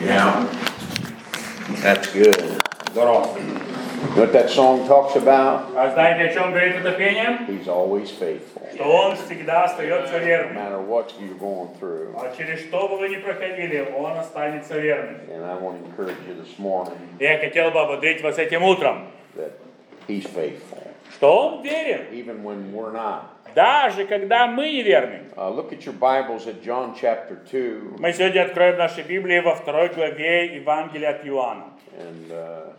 Yeah, that's good. Здорово. You know what that song talks about? А знаете, о чем говорит это пение? He's always faithful. Что Он всегда остается No верным. matter what you're going through. А через что бы вы ни проходили, Он останется верным. And I want to encourage you this morning Я хотел бы ободрить вас этим утром, that He's faithful, что Он верен, even when we're not. даже когда мы неверны. Look at your Bibles at John chapter 2. Мы сегодня откроем наши Библии во 2 главе Евангелия от Иоанна. And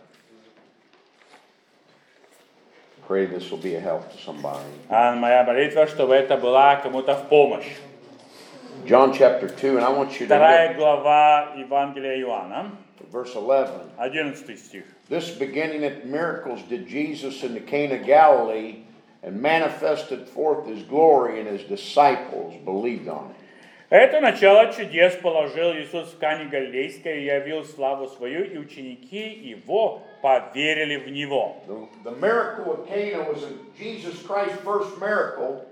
pray this will be a help to somebody. Моя молитва, чтобы это была кому-то в помощь. John chapter 2, and I want you to 2 look глава Евангелия Иоанна, at verse 11. 11 стих. This beginning at miracles did Jesus in the Cana of Galilee, and manifested forth his glory, and his disciples believed on him. Это начало чудес положил Иисус в Кане Галилейской и явил славу свою, и ученики Его поверили в Него. The miracle of Cana was Jesus Christ's first miracle.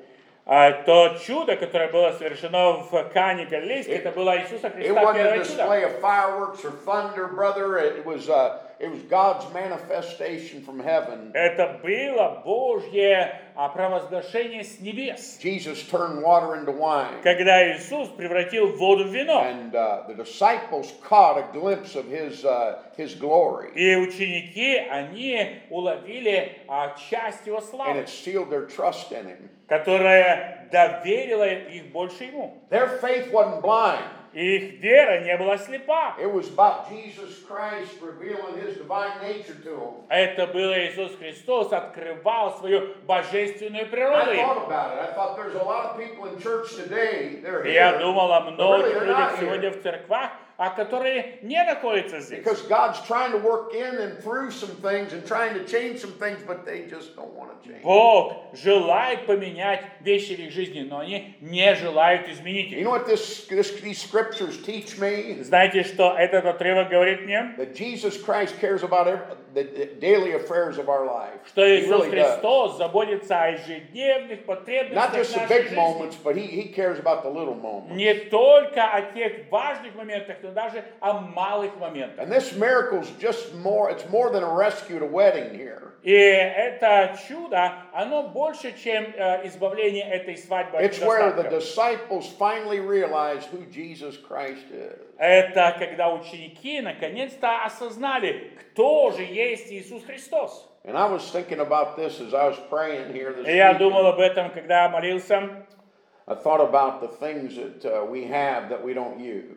То чудо, которое было совершено в Кане Галилейской, это было Иисуса It Христа wasn't a первое чудо. display of fireworks or thunder, brother. It was God's manifestation from heaven. Это было Божье провозглашение с небес, Jesus turned water into wine. когда Иисус превратил воду в вино. And the disciples caught a glimpse of his glory. И ученики, они уловили часть Его And славы, it sealed their trust in him. которая доверила их больше Ему. Their faith wasn't blind. Их вера не была слепа. It was about Jesus Christ revealing his divine nature to them. Это было Иисус Христос открывал свою божественную природу. I thought about it. I thought there's a lot of people in church today, they're И я here, думал о but really многих they're людях not сегодня here. в церквах, которые не находятся здесь. Because God's trying to work in and through some things and trying to change some things, but they just don't want to change. Бог желает поменять вещи в их жизни, но они не желают изменить You их. know what these scriptures teach me? Знаете, что этот отрывок говорит мне? That Jesus Christ cares about the daily affairs of our life. Что He Иисус really does. Христос заботится о ежедневных Not потребностях just the нашей big жизни. moments, but he cares about the little moments. Не только о тех важных моментах, но даже о малых моментах. And this miracle's just more, it's more than a rescue at a wedding here. И это чудо, оно больше, чем избавление этой свадьбы от It's where the недостатков. disciples finally realized who Jesus Christ is. Это когда ученики наконец-то осознали, кто же есть Иисус Христос. And I was thinking about this as I was praying here this И я week. думал об этом, когда молился, I thought about the things that we have that we don't use.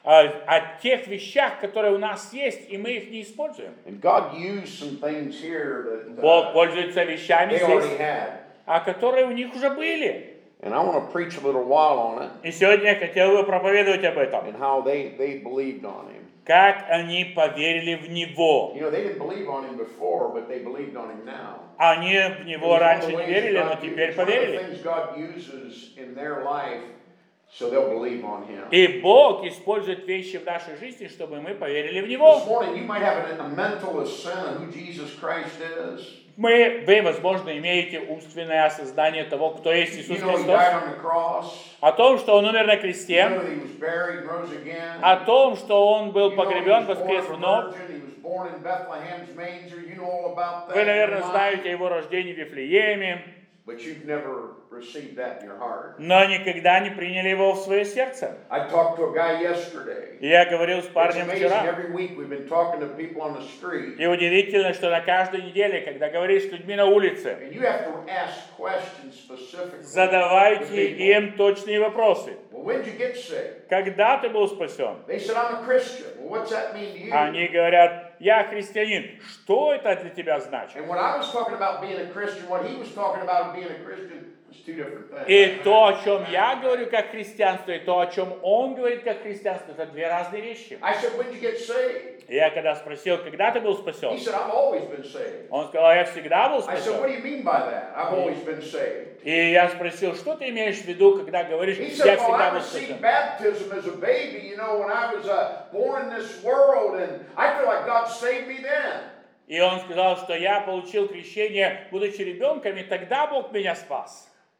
о тех вещах, которые у нас есть, и мы их не используем. And God used some things here Бог that пользуется вещами they already здесь, had. которые у них уже были. And I want to preach a little while on it И сегодня я хотел бы проповедовать об этом. and how they believed on Him. Как они поверили в Него. You know, they didn't believe on Him before, but they believed on Him now. Они в Него It's one of раньше the не ways верили, но God теперь uses- one of the поверили. things God uses in their life so they'll believe on Him. И Бог использует вещи в нашей жизни, чтобы мы поверили в This Него. morning you might have a mental assent of who Jesus Christ is. Вы, возможно, имеете умственное осознание того, кто есть You Иисус know He Христос, died on the cross. о том, что Он умер на You кресте, know that He was buried and rose again. о том, что Он был You know He погребен, was born воскрес of a вновь. virgin. He was born in Bethlehem's manger. You know all about that. Вы, in your наверное, mind. знаете о Его рождении в Вифлееме, But you've never received that in your heart. но никогда не приняли Его в свое сердце. I talked to a guy yesterday. И я говорил с It's парнем amazing. вчера. Every week we've been talking to people on the street. И удивительно, что на каждой неделе, когда говоришь с людьми на улице, And you have to ask questions specifically. to задавайте people. им точные вопросы. Well, when did you get saved? Когда ты был спасен? They said, I'm a Christian. Well, what's that mean to you? Они говорят, я христианин. Что это для тебя значит? And when I was talking about being a Christian, what he was talking about being a Christian was two different things. И то, о чем я говорю как христианство, и то, о чем он говорит как христианство, это две разные вещи. I said, when did you get saved? И я когда спросил, когда ты был He спасен, said, I've always been saved. он сказал, я всегда был I said, what do спасен. you mean by that? I've always been saved. И я спросил, что ты имеешь в виду, когда говоришь, He я said, well, всегда I был received спасен? baptism as a baby, you know, when I was born in this world, and I feel like God saved me then. И он сказал, что я получил крещение, будучи ребенком, и тогда Бог меня спас.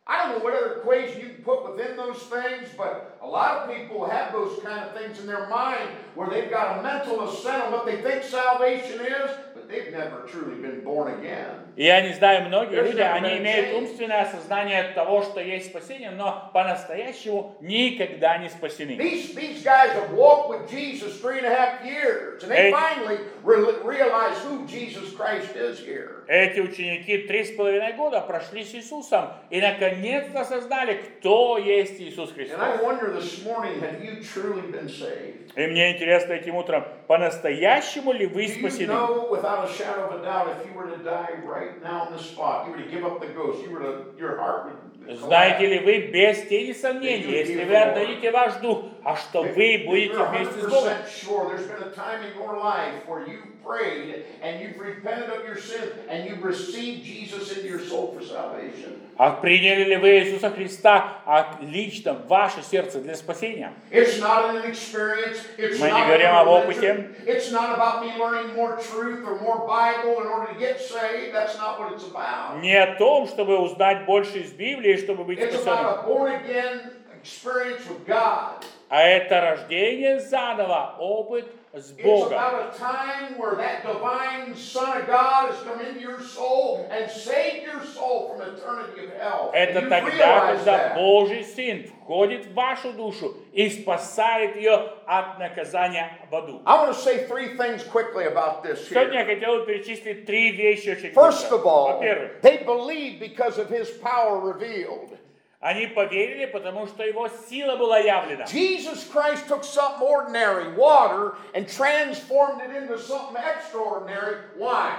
I don't know what other equation you can put within those things, but a lot of people have those kind of things in their mind where they've got a mental assent on what they think salvation is, but they've never truly been born again. Я не знаю, многие люди, они имеют умственное осознание того, что есть спасение, но по-настоящему никогда не спасены. These guys have walked with Jesus 3.5 years, and they finally realize who Jesus Christ is here. Эти ученики 3,5 года прошли с Иисусом и наконец-то осознали, кто есть Иисус Христос. And I wonder this morning, have you truly been saved? И мне интересно этим утром, по-настоящему ли вы Do you спасены? know without a shadow of a doubt if you were to die right now on this spot, you were to give up the ghost, your heart would Знаете ли вы без тени сомнений, если вы отдадите ваш дух, а что вы будете вместе с Богом? Sure, there's been a time in your life where you prayed and you've repented of your sins and you've received Jesus into your soul for salvation. А приняли ли вы Иисуса Христа лично в ваше сердце для спасения? It's not an experience. It's Мы не not говорим a об religion. опыте. It's not about me learning more truth or more Bible in order to get saved. That's not what it's about. Не о том, чтобы узнать больше из Библии, чтобы быть It's спасенным. about a born again experience with God. А это рождение заново, опыт с It's Богом. about a time where that divine Son of God has come into your soul and saved your soul from eternity of hell. Это And you тогда, realize когда that. Божий Сын входит в вашу душу и спасает ее от наказания в аду. I want to say 3 things quickly about this Сегодня here. я хотел бы перечислить 3 вещи очень First быстро. of all, Во-первых, they believed because of his power revealed. они поверили, потому что его сила была явлена. Jesus Christ took something ordinary, water, and transformed it into something extraordinary. Why?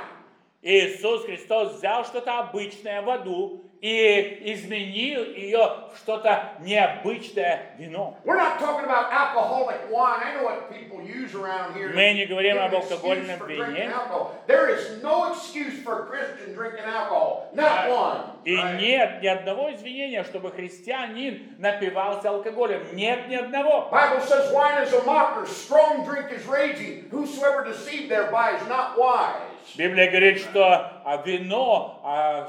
Иисус Христос взял что-то обычное, воду, и изменил ее в что-то необычное вино. We're not talking about alcoholic wine. I know what people use around here. Мы не говорим об Give an excuse алкогольном for вине. drinking alcohol. There is no excuse for a Christian drinking alcohol. Not one. И нет ни одного извинения, чтобы христианин напивался алкоголем. Нет ни одного. Bible says wine is a mocker, strong drink is raging. Whosoever deceived thereby is not wise. Библия говорит, что вино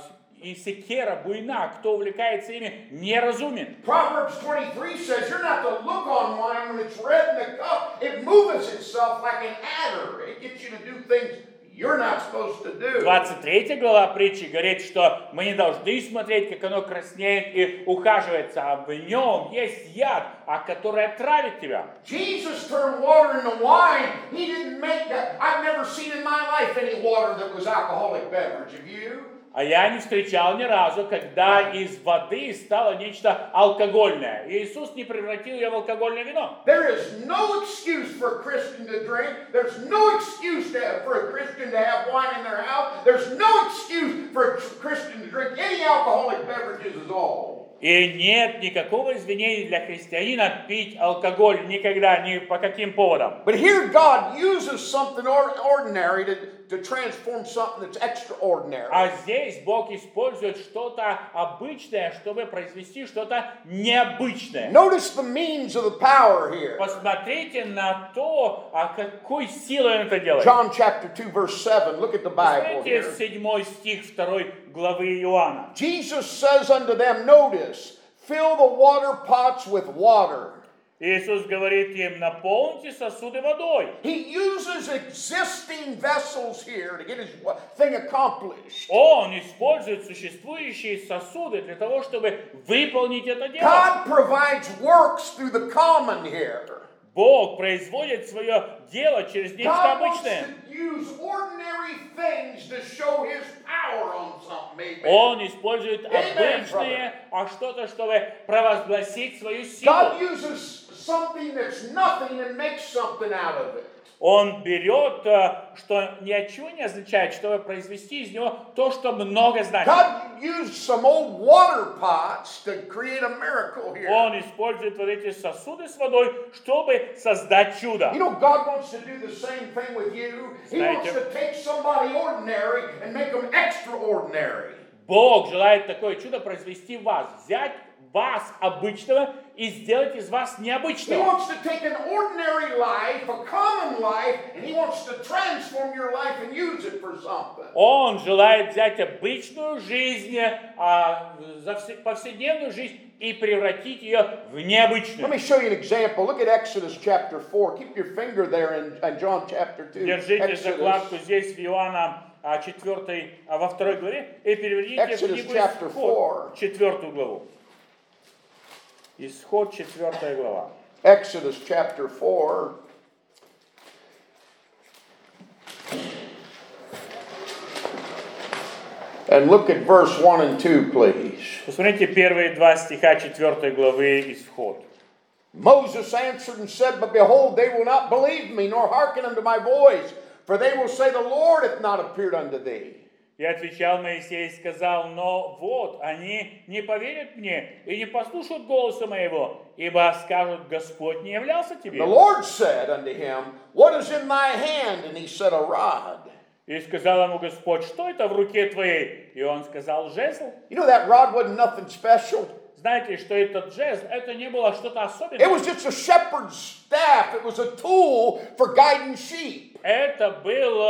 и секера, буйна, кто увлекается ими, неразумен. Proverbs 23 says you're not to look on wine when it's red in the cup. It moves itself like an adder. It gets you to do things you're not supposed to do. 23 глава притчи говорит, что мы не должны смотреть, как оно краснеет и ухаживается, а в нем есть яд, который отравит тебя. Jesus turned water into wine. He didn't make that. I've never seen in my life any water that was alcoholic beverage. Have you? А я не встречал ни разу, когда из воды стало нечто алкогольное. Иисус не превратил ее в алкогольное вино. There is no excuse for a Christian to drink. There's no excuse for a Christian to have wine in their house. There's no excuse for a Christian to drink any alcoholic beverages at all. И нет никакого извинения для христианина пить алкоголь никогда, ни по каким поводам. But here God uses something ordinary to transform something that's extraordinary. А здесь Бог использует что-то обычное, чтобы произвести что-то необычное. Notice the means of the power here. Посмотрите на то, какой силой он это делает. John chapter 2 verse 7. Look at the Bible Посмотрите here. 7 стих 2 главы Иоанна. Jesus says unto them, notice, fill the water pots with water. Иисус говорит им, наполните сосуды водой. He uses existing vessels here to get his thing accomplished. Он использует существующие сосуды для того, чтобы выполнить это дело. God provides works through the common here. Бог производит свое дело через нечто God wants обычное. to use ordinary things to show his power on something. Он использует Amen, обычные, что-то, чтобы провозгласить свою силу. God uses something that's nothing and makes something out of it. Он берет, что ничего не означает, чтобы произвести из него то, что много значит. God used some old water pots to create a miracle here. Он использует вот эти сосуды с водой, чтобы создать чудо. You know, God wants to do the same thing with you. He wants to take somebody ordinary and make them extraordinary. Бог желает такое чудо произвести в вас, взять вас обычного и сделать из вас He необычного. wants to take an ordinary life, a common common life, and He wants to transform your life and use it for something. Он желает взять обычную жизнь, повседневную жизнь, и превратить ее в Let необычную. me show you an example. Look at Exodus chapter 4. Keep your finger there in John chapter 2. Держите Exodus, закладку здесь в Иоанна 4, во 2 главе, и переверните в Exodus книгу chapter Исход, 4. 4 главу. Исход 4 глава. Exodus chapter 4. And look at verse 1 and 2, please. Посмотрите первые два стиха 4 главы Исход. Moses answered and said, But behold, they will not believe me, nor hearken unto my voice, for they will say, The Lord hath not appeared unto thee. И отвечал Моисей и сказал: но вот, они не поверят мне и не послушают голоса моего, ибо скажут: Господь не являлся тебе. The Lord said unto him, What is in thy hand? And he said, A rod. И сказал ему Господь: что это в руке твоей? И он сказал: жезл. You know that rod wasn't nothing special. Знаете, что этот жезл, это не было что-то It особенное. was just a shepherd's staff. It was a tool for guiding sheep. Это был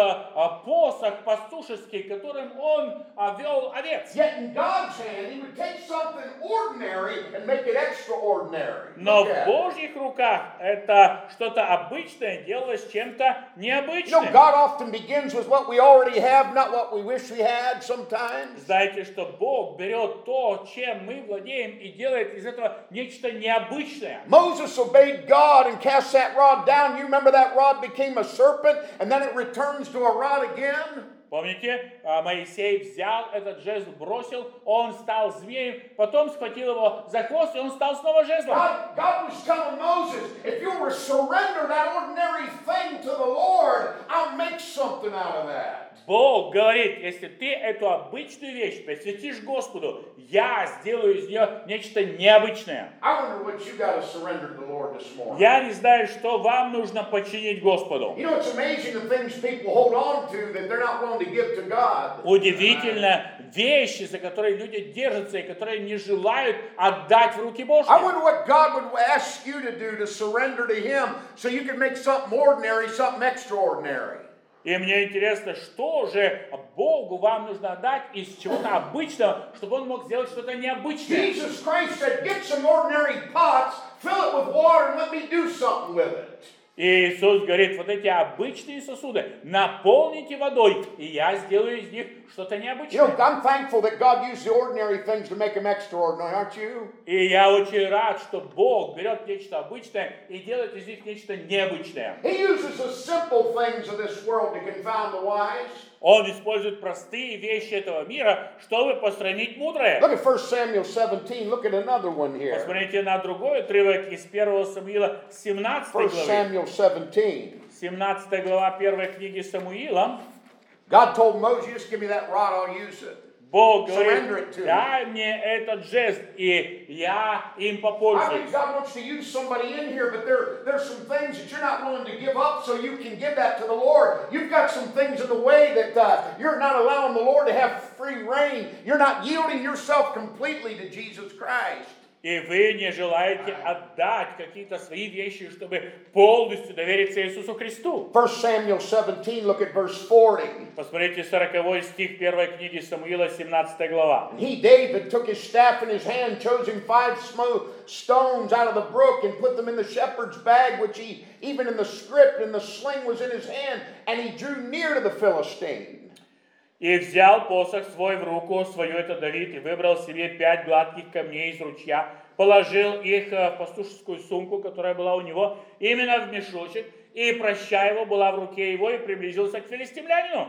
посох пастушеский, которым он вел овец. Yet in God's hand, He would take something ordinary and make it extraordinary. Но Look в at it. Божьих руках это что-то обычное делалось чем-то You know, необычным. God often begins with what we already have, not what we wish we had sometimes. Знаете, что Бог берет то, чем мы владеем, и делает из этого нечто необычное. Moses obeyed God and cast that rod down. You remember that rod became a serpent and then it returns to a rod again? Помните, Моисей взял этот жезл, бросил, он стал змеем, потом схватил его за хвост, и он стал снова жезлом. God was telling Moses, if you were to surrender that ordinary thing to the Lord, I'll make something out of that. Бог говорит: если ты эту обычную вещь посвятишь Господу, я сделаю из нее нечто необычное. I wonder what you got to surrender to the Lord this morning. Я не знаю, что вам нужно подчинить Господу. You know, it's amazing the things people hold on to that they're not willing to give to God. Удивительно вещи, за которые люди держатся и которые не желают отдать в руки Божьи. I wonder what God would ask you to do to surrender to Him so you can make something ordinary, something extraordinary. И мне интересно, что же Богу вам нужно отдать из чего-то обычного, чтобы Он мог сделать что-то необычное. Jesus Christ said, get some ordinary pots, fill it with water, and let me do something with it. И Иисус говорит: вот эти обычные сосуды наполните водой, и я сделаю из них что-то You know, необычное. I'm thankful that God used the ordinary things to make them extraordinary, aren't you? И я очень рад, что Бог берет нечто обычное и делает из них нечто необычное. He uses the simple things of this world to confound the wise. Он использует простые вещи этого мира, чтобы постранить мудрое. Look at 1 Samuel 17. Look at another one here. Посмотрите на другой отрывок из 1 Самуила 17 1 главы. Samuel 17. 17 глава первой книги Самуила. God told Moses, just give me that rod, I'll use it. Бог Surrender говорит: it to me. дай мне этот жест, и я им I think попользуюсь. God wants to use somebody in here, but there's some things that you're not willing to give up so you can give that to the Lord. You've got some things in the way that you're not allowing the Lord to have free reign. You're not yielding yourself completely to Jesus Christ. И вы не желаете отдать какие-то свои вещи, чтобы полностью довериться Иисусу Христу. 1 Samuel 17, look at verse 40. Посмотрите 40 стих первой книги Самуила, 17 глава. And he, David, took his staff in his hand, chose him 5 smooth stones out of the brook, and put them in the shepherd's bag, which he, even in the scrip, and the sling was in his hand, and he drew near to the Philistine. И взял посох свой в руку свою, это Давид, и выбрал себе 5 гладких камней из ручья, положил их в пастушескую сумку, которая была у него, именно в мешочек, и проща его была в руке его, и приблизился к филистимлянину.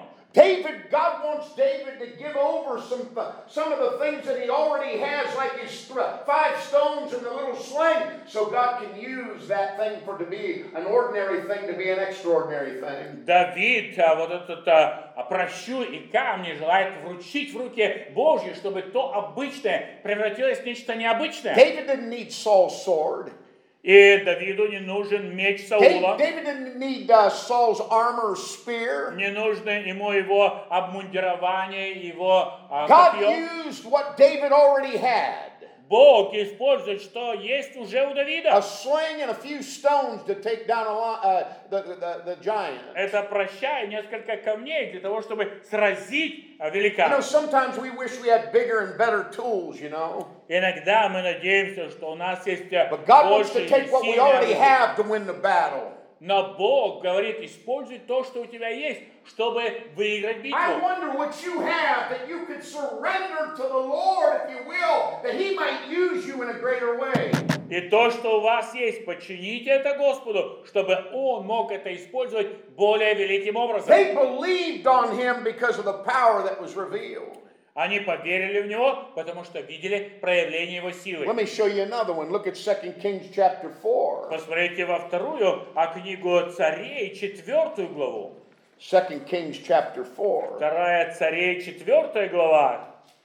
God wants David to give over some of the things that he already has, like his 5 stones and the little sling, so God can use that thing to be an ordinary thing to be an extraordinary thing. Давид вот этот прощу и камни желает вручить в руки Божьи, чтобы то обычное превратилось в нечто необычное. David didn't need Saul's sword. И Давиду не нужен меч Саула. David didn't need Saul's armor or spear. Не нужно ему его обмундирование, его God копье. used what David already had. Бог использует, что есть уже у A Давида. sling and a few stones to take down the giant. Это проща и несколько камней для того, чтобы сразить You know, великана. sometimes we wish we had bigger and better tools, you know. Иногда мы надеемся, что у нас есть But God wants больше to take what we already have to win the battle. Но Бог говорит, используй то, что у тебя есть, чтобы выиграть битву. I wonder what you have that you could surrender to the Lord, if you will, that He might use you in a greater way. И то, что у вас есть, подчините это Господу, чтобы Он мог это использовать более великим образом. They believed on Him because of the power that was revealed. Они поверили в Него, потому что видели проявление Его силы. Let me show you another one. Look at 2 Kings chapter 4. Посмотрите во вторую, книгу Царей, 4 главу. 2 Kings chapter 4. Вторая Царей, 4 глава,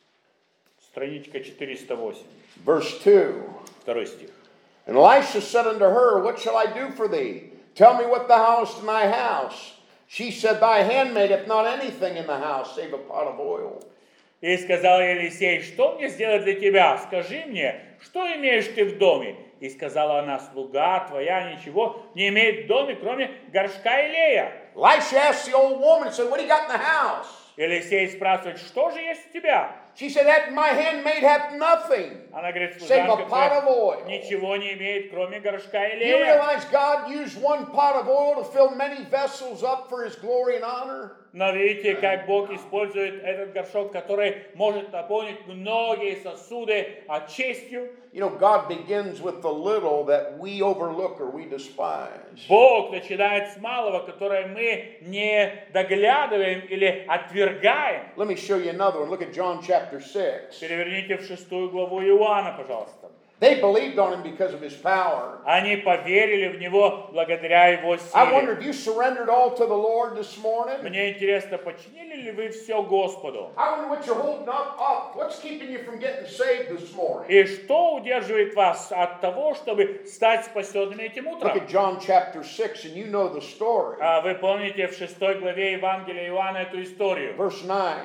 страничка 408, Verse 2. 2 стих. And Elisha said unto her, What shall I do for thee? Tell me what thou hast in thy house. She said, Thy handmaid hath not anything in the house, save a pot of oil. И сказал Елисей, что мне сделать для тебя? Скажи мне, что имеешь ты в доме? И сказала она, слуга твоя ничего не имеет в доме, кроме горшка илея. Elisha asked the old woman, said, What do you got in the house? Елисей спрашивает, что же есть у тебя? She said, My handmaid hath nothing, Она говорит, save служанка a pot of твоя oil. ничего не имеет, кроме горшка You илея. realize God used one pot of oil to fill many vessels up for His glory and honor? Но видите, как Бог использует этот горшок, который может наполнить многие сосуды честью. You know, God begins with the little that we overlook or we despise. Бог начинает с малого, которое мы не доглядываем или отвергаем. Let me show you another one. Look at John chapter 6. Переверните в 6 главу Иоанна, пожалуйста. They believed on Him because of His power. Они поверили в Него благодаря Его I wonder силе. if you surrendered all to the Lord this morning. Мне интересно, подчинили ли вы все Господу? I wonder what you're holding up. What's keeping you from getting saved this morning? И что удерживает вас от того, чтобы стать спасенными этим Look утром? at John chapter 6 and you know the story. Вы помните в 6 главе Евангелия Иоанна эту историю. Verse 9.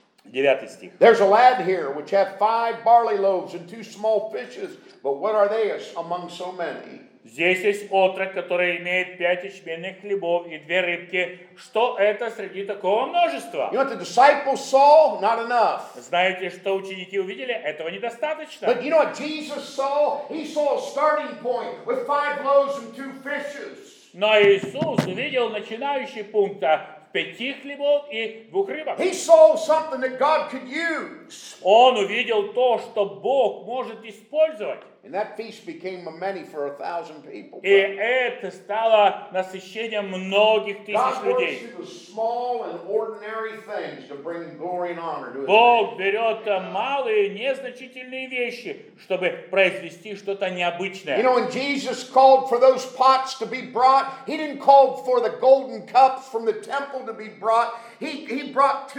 9 стих. There's a lad here which hath 5 barley loaves and 2 small fishes, but what are they among so many? Здесь есть отрок, который имеет 5 ячменных хлебов и 2 рыбки. Что это среди такого множества? You know what the disciples saw? Not enough. Знаете, что ученики увидели? Этого недостаточно. But you know what Jesus saw? He saw a starting point with 5 loaves and 2 fishes. Но Иисус увидел начинающий пункт в 5 хлебов и 2 рыбах. He saw something that God could use. Он увидел то, что Бог может использовать. And that feast became a many for 1,000 people. И это стало насыщением многих тысяч God works людей. through the small and ordinary things to bring glory and honor to His Бог name. берет малые, незначительные вещи, чтобы произвести что-то You необычное. know, when Jesus called for those pots to be brought, He didn't call for the golden cups from the temple to be brought. He brought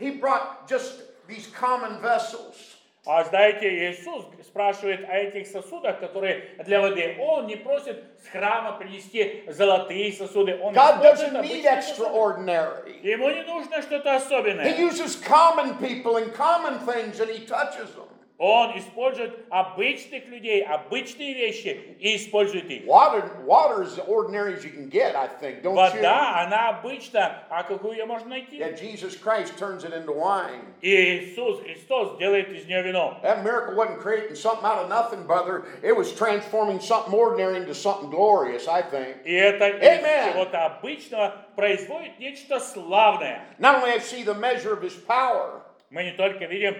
just these common vessels. А знаете, Иисус спрашивает о этих сосудах, которые для воды. Он не просит с храма принести золотые сосуды. Он God использует doesn't need обычные сосуды. extraordinary. Ему не нужно что-то He особенное. uses common people and common things and He touches them. Он использует обычных людей, обычные вещи и использует их. Water is as ordinary as you can get, I think, don't you? Вода, она обычна, а какую ее можно найти? Yet Jesus Christ turns it into wine. И Иисус Христос делает из нее вино. That miracle wasn't creating something out of nothing, brother. It was transforming something ordinary into something glorious, I think. И это Amen. из чего-то обычного производит нечто славное. Not only I see the measure of His power, Мы не только видим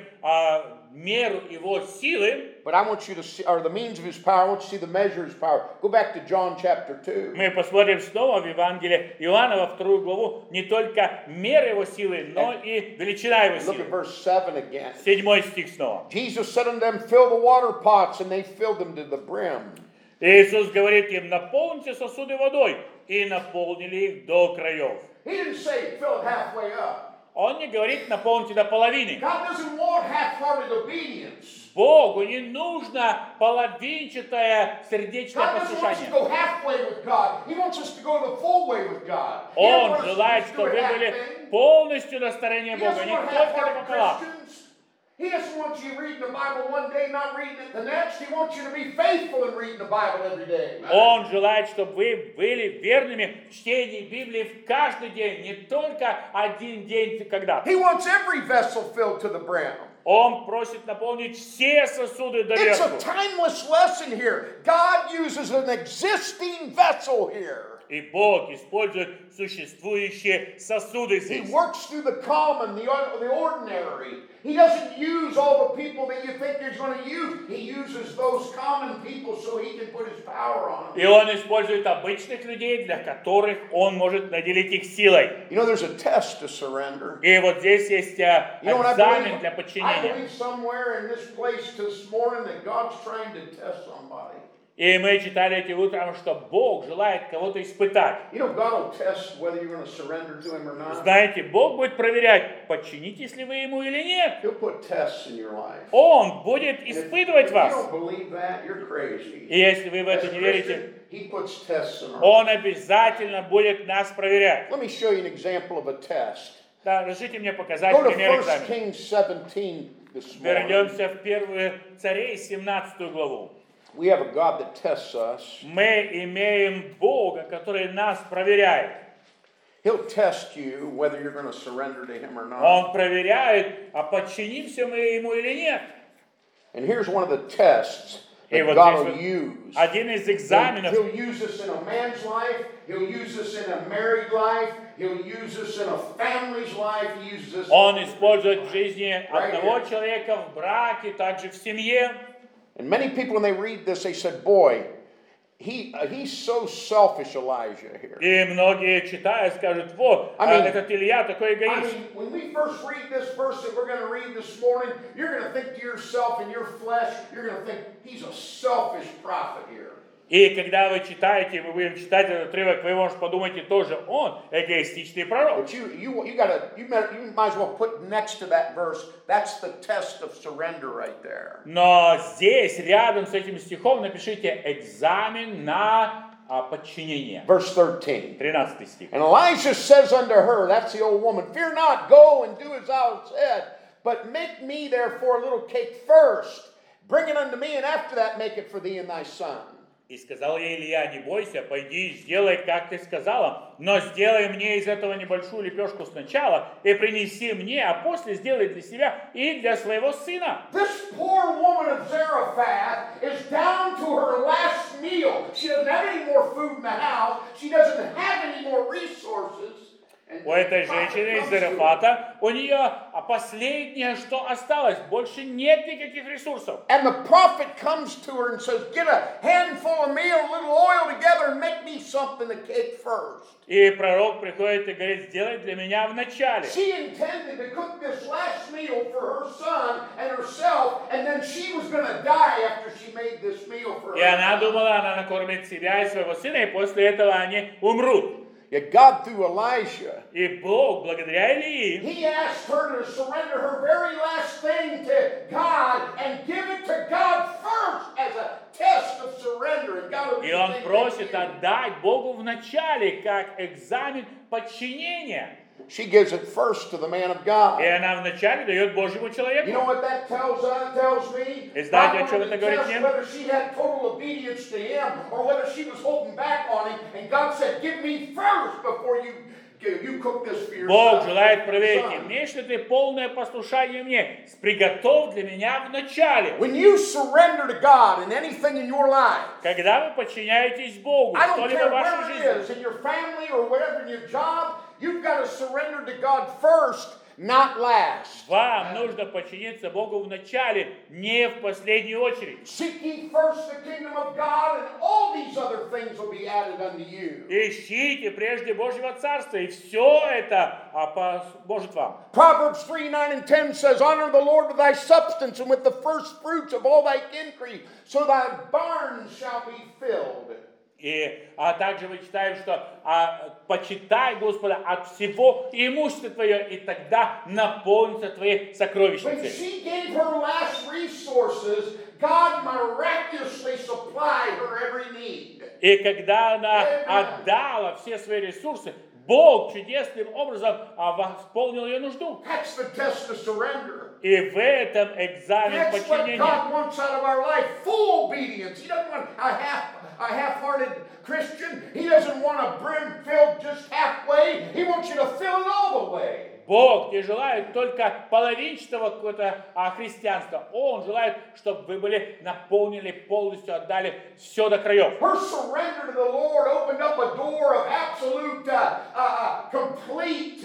меру Его силы, but I want you to see, or the means of His power, I want you to see the measure of His power. Go back to John chapter 2. мы посмотрим снова в Евангелие Иоанна во 2 главу не только мера Его силы, но и величина Его Look at силы. verse 7 again. 7 стих снова. Jesus said unto them, Fill the water pots, and they filled them to the brim. Иисус говорит им, наполните сосуды водой, и наполнили их до краев. He didn't say fill it halfway up. Он не говорит, наполните до половины. God doesn't want half-hearted obedience. Богу не нужно половинчатое сердечное God doesn't want us to послушание. go halfway with God. He wants us to go the full way with God. He doesn't Он want us to желает, just do чтобы a вы half были thing. полностью на стороне He Бога, doesn't не want только half-hearted напополам. Christians. He doesn't want you reading the Bible one day, not reading it the next. He wants you to be faithful in reading the Bible every day. Он желает, чтобы вы были верными в чтении Библии в каждый день, не только один день когда-то. He wants every vessel filled to the brim. Он просит наполнить все сосуды It's a доверху. timeless lesson here. God uses an existing vessel here. И Бог использует существующие сосуды He здесь. works through the common, the ordinary. He doesn't use all the people that you think he's going to use. He uses those common people so he can put his power on them. И Он использует обычных людей, для которых Он может наделить их силой. You know, there's a test to surrender. И вот здесь есть You know what I экзамен для believe? I подчинения. believe somewhere in this place this morning that God's trying to test somebody. И мы читали этим утром, что Бог желает кого-то испытать. You know, God will test whether you're going to surrender to Him or not. Знаете, Бог будет проверять, подчинитесь ли вы Ему или нет. He'll put tests in your life. Он будет And if испытывать you вас. don't believe that, you're crazy. И если вы в As это a не верите, Christian, He puts tests in our life. Он обязательно будет нас проверять. Let me show you an example of a test. Да, разрешите мне показать Go to пример 1 экзамена. Kings 17 this morning. Вернемся в 1 Царей, 17 главу. We have a God that tests us. Мы имеем Бога, который нас проверяет. He'll test you whether you're going to surrender to Him or not. Он проверяет, а подчинимся мы Ему или нет. And here's one of the tests И that вот God здесь will вот use. один из экзаменов. He'll use this in a man's life. He'll use this in a married life. He'll use this in a family's life. He uses this. Он использует в жизни одного человека, в браке, также в семье. And many people, when they read this, they said, "Boy, he's so selfish, Elijah here." И многие, читая, скажут, вот, этот Илья такой I эгоист. mean, when we first read this verse that we're going to read this morning, you're going to think to yourself in your flesh, you're going to think he's a selfish prophet here. И когда вы читаете, мы будем читать этот отрывок, вы, может, подумаете, тоже он эгоистичный пророк. But you might as well put next to that verse, that's the test of surrender right there. Но здесь, рядом с этим стихом, напишите экзамен на подчинение. Verse 13. 13 стих. And Elijah says unto her, that's the old woman, "Fear not, go and do as thou said, but make me therefore a little cake first. Bring it unto me, and after that make it for thee and thy son." И сказал ей Илья, не бойся, пойди и сделай, как ты сказала, но сделай мне из этого небольшую лепешку сначала и принеси мне, а после сделай для себя и для своего сына. This poor woman of Zarephath is down to her last meal. She doesn't have any more food in the house. She doesn't have any more resources. У этой женщины из Зарефата, у нее последнее, что осталось, больше нет никаких ресурсов. And the prophet comes to her and says, "Get a handful of meal, a little oil together, and make me something to cake first." И пророк приходит и говорит, сделай для меня вначале. She intended to cook this last meal for her son and herself, and then she was going to die after she made this meal for И она her son. думала, она накормит себя и своего сына, и после этого они умрут. Yet God, through Elijah, И Бог, благодаря Илии, He asked her to surrender her very last thing to God and give it to God first as a test of surrender. And God will и он просит отдать Богу вначале, как экзамен подчинения. She gives it first to the man of God. И она вначале дает Божьему You человеку. know what that tells me? И знаете, God о чем wanted это to говорит test мне? whether she had total obedience to Him or whether she was holding back on Him. And God said, "Give me first before you cook this for your Бог son." желает проверить, имеешь ли ты полное послушание мне, приготовь для меня вначале. When you surrender to God in anything in your life, Когда вы подчиняетесь Богу, I don't что-либо care в вашей where it жизни, is, in your family or whatever, in your job, you've got to surrender to God first, not last. вам нужно подчиниться Богу вначале, не в последнюю очередь. Seek ye first the kingdom of God, and all these other things will be added unto you. Ищите прежде Божьего Царства, и все это поможет вам. Proverbs 3:9 and 10 says, "Honor the Lord with thy substance and with the first fruits of all thy increase, so thy barns shall be filled." А также мы читаем, что почитай Господа от всего имущества твое, и тогда наполнится твои When сокровищницы. she gave her last resources, God miraculously supplied her every need. И когда она отдала все свои ресурсы, Бог чудесным образом восполнил ее нужду. That's the test of surrender. И в этом экзамен That's what подчинения. God wants out of our life. Full obedience. He doesn't want a half-hearted Christian. He doesn't want a brim filled just halfway. He wants you to fill it all the way. Бог не желает только половинчатого какого-то христианства. Он желает, чтобы вы были наполнили полностью, отдали все до краев. Her surrender to the Lord opened up a door of absolute, complete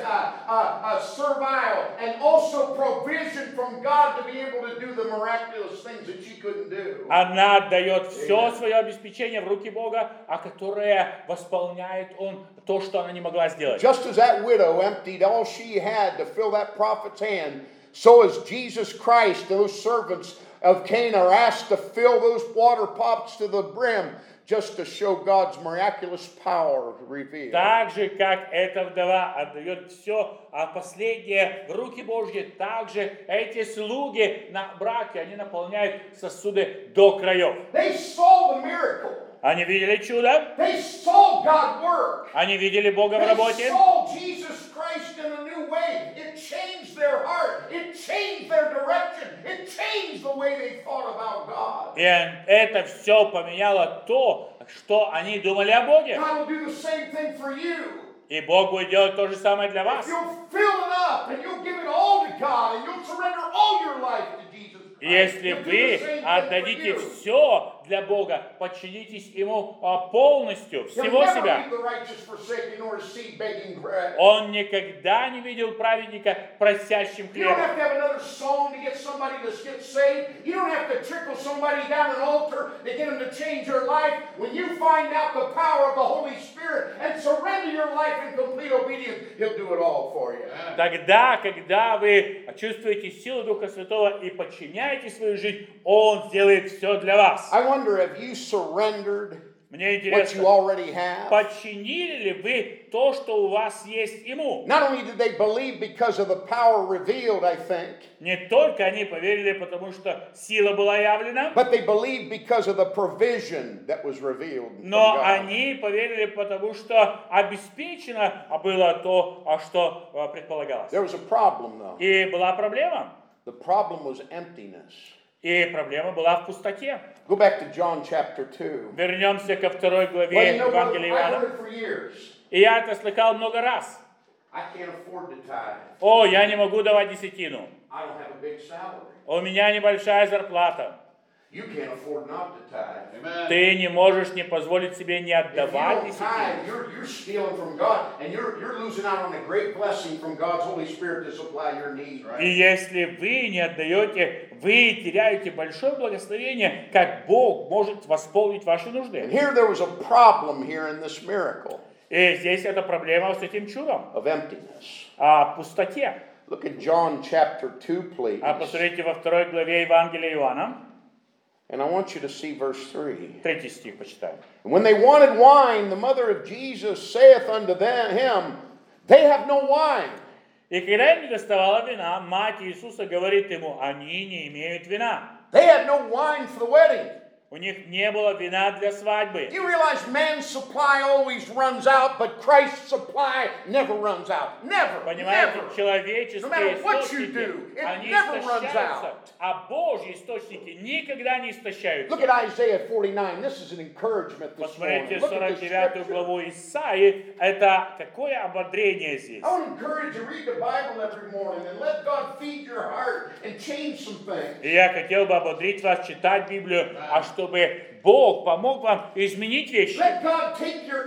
servile and also provision from God to be able to do the miraculous things that she couldn't do. Она отдает все свое обеспечение в руки Бога, которое восполняет Он то, что она не могла сделать. Just as that widow emptied all she had to fill that prophet's hand, so as Jesus Christ, those servants of Cain are asked to fill those water pots to the brim, just to show God's miraculous power revealed. Так же, как эта вдова отдает все последнее в руки Божьи, так же эти слуги на браке, они наполняют сосуды до краев. They saw the miracle. Они видели чудо, They saw God work. они видели Бога в They работе, saw Jesus Christ in a new way. It changed their heart. It changed their direction. It changed the way they thought about God. и это все поменяло то, что они думали о Боге. God will do the same thing for you. И Бог будет делать то же самое для вас. You'll fill it up and you'll give it all to God and you'll surrender all your life to Jesus Christ. Если He'll do the вы same thing for отдадите you. все для Бога, подчинитесь Ему полностью, He'll всего never себя. leave the righteous forsaken nor his seed begging bread. Он никогда не видел праведника просящим You don't хлеба. have to have another song to get somebody to get saved. You don't have to trickle somebody down an altar to get them to change your life. When you find out the power of the Holy Spirit and surrender your life in complete obedience, He'll do it all for you. Тогда, когда вы чувствуете силу Духа Святого и подчиняете свою жизнь, Он сделает все для вас. I wonder if you surrendered Мне what you интересно, already have. подчинили ли вы то, что у вас есть Ему? Not only did they believe because of the power revealed, I think, Не только они поверили, потому что сила была явлена, but they believed because of the provision that was revealed from но God. они поверили, потому что обеспечено было то, что предполагалось. There was a problem, though. И была проблема. The problem was emptiness. И проблема была в пустоте. Go back to John chapter 2. Вернемся ко второй Well, главе you know what? Евангелия I've Иоанна. heard it for years. И я это слыхал много раз. I can't afford to tithe. О, я не могу давать десятину. I don't have a big salary. У меня небольшая зарплата. You can't afford not to tithe. Ты не можешь не позволить себе не If you отдавать don't десятину. tithe, you're stealing from God, and you're losing out on a great blessing from God's Holy Spirit to supply your need. И если вы не отдаете, вы теряете большое благословение, как Бог может восполнить ваши And нужды. here there was a problem here in this miracle И здесь эта проблема с этим чудом, of emptiness. о пустоте. Look at John chapter 2, please. А посмотрите во второй главе Евангелия Иоанна, And I want you to see verse 3. 3 стих почитаем. And when they wanted wine, the mother of Jesus saith unto him, They have no wine. И когда им не доставала вина, мать Иисуса говорит ему, они не имеют вина. They had no wine for the wedding. У них не было вина для свадьбы. You realize man's supply always runs out, but Christ's supply never runs out. Never. Понимаете, Never. No человеческие matter what you do, источники, it они never runs истощаются, out. а Божьи источники никогда не истощаются. Look at Isaiah 49. This is an encouragement this morning. Посмотрите Look at this 49 scripture. главу Исаии, это какое ободрение здесь. I want to encourage you to read the Bible every morning and let God feed your heart and change some things. И я хотел бы ободрить вас читать Библию, а чтобы Бог помог вам изменить вещи. Let God take your